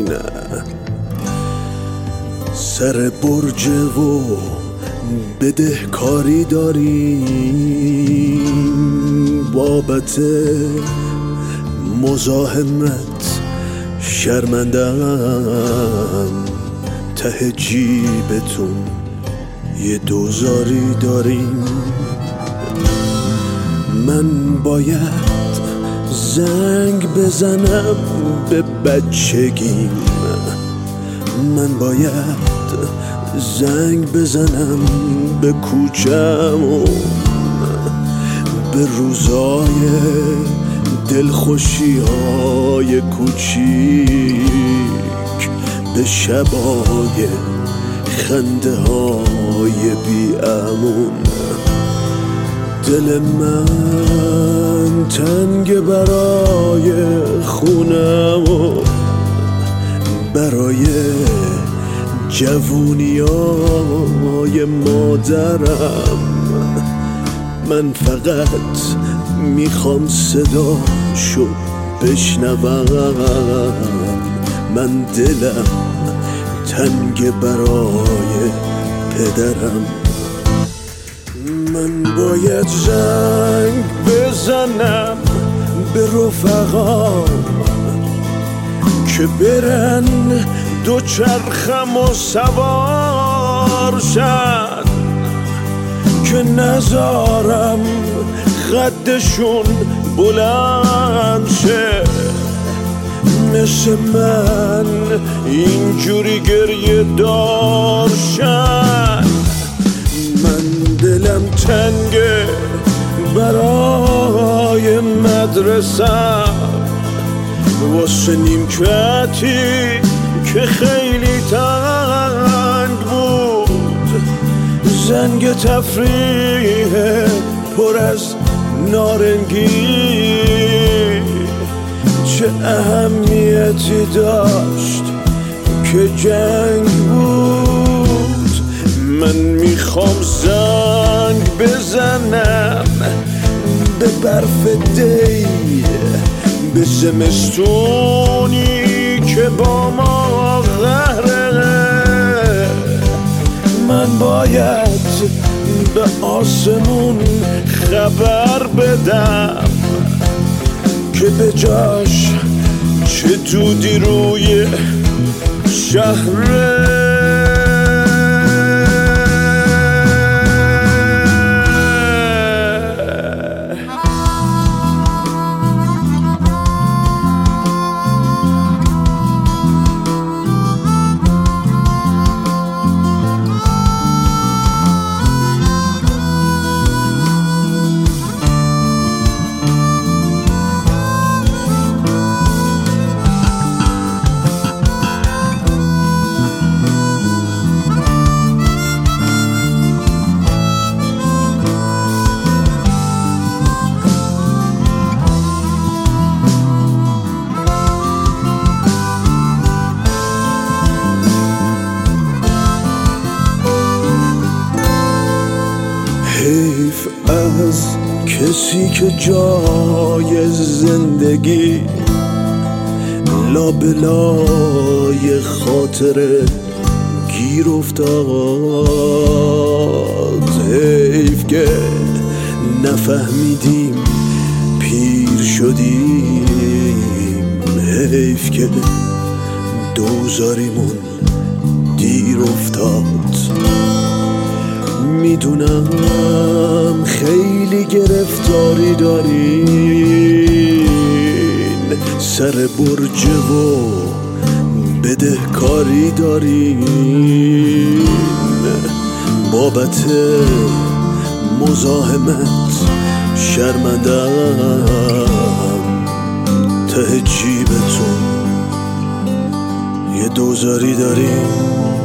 نه سر برج و بدهکاری داریم بابت مزاحمت شرمندم ته جیبتون یه دوزاری داریم من باید زنگ بزنم به بچگیم من باید زنگ بزنم به کوچمون به روزای دلخوشی‌های کوچیک به شبای خنده‌های بی‌امون دل من تنگ برای خونم و برای جوونیای مادرم من فقط میخوام صداشو بشنوم من دلم تنگ برای پدرم من باید زنگ بزنم به رفقام که برن دوچرخم و سوار شن که نذارم خدشون بلند شه مثل من اینجوری گریه دار شن من دلم تنگه برای مدرسم واسه نیمکتی که خیلی تنگ بود زنگ تفریح پر از نارنگی چه اهمیتی داشت که جنگ بود من میخوام زنگ بزنم به برف دی به زمستونی که با ما قهره من باید به آسمون خبر بدم که به جاش چه دودی روی شهره حیف از کسی که جای زندگی لابلای خاطره گیر افتاد حیف که نفهمیدیم پیر شدیم حیف که دوزاریمون دیر افتاد میدونم خیلی گرفتاری دارین سر برج و بدهکاری دارین بابت مزاحمت شرمندم ته جیبتون یه دوزاری دارین